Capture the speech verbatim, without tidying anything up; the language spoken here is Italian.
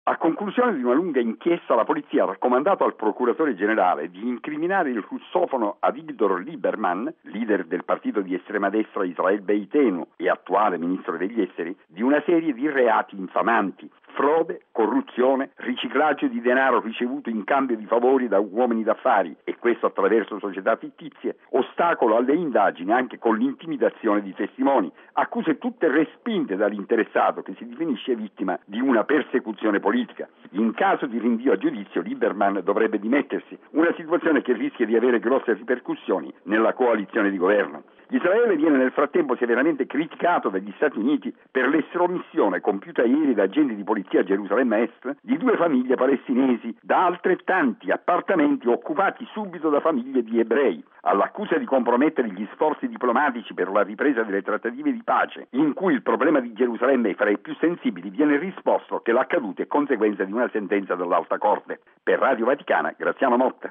A conclusione di una lunga inchiesta, la polizia ha raccomandato al procuratore generale di incriminare il russofono Avigdor Lieberman, leader del partito di estrema destra Israel Beitenu e attuale ministro degli esteri, di una serie di reati infamanti: frode, corruzione, riciclaggio di denaro ricevuto in cambio di favori da uomini d'affari, e questo attraverso società fittizie, ostacolo alle indagini anche con l'intimidazione di testimoni, accuse tutte respinte dall'interessato, che si definisce vittima di una persecuzione politica. In caso di rinvio a giudizio, Lieberman dovrebbe dimettersi, una situazione che rischia di avere grosse ripercussioni nella coalizione di governo. Israele viene nel frattempo severamente criticato dagli Stati Uniti per l'estromissione compiuta ieri da agenti di polizia a Gerusalemme Est di due famiglie palestinesi da altrettanti appartamenti occupati subito da famiglie di ebrei. All'accusa di compromettere gli sforzi diplomatici per la ripresa delle trattative di pace, in cui il problema di Gerusalemme è fra i più sensibili, viene risposto che l'accaduto è conseguenza di una sentenza dell'Alta Corte. Per Radio Vaticana, Graziano Motta.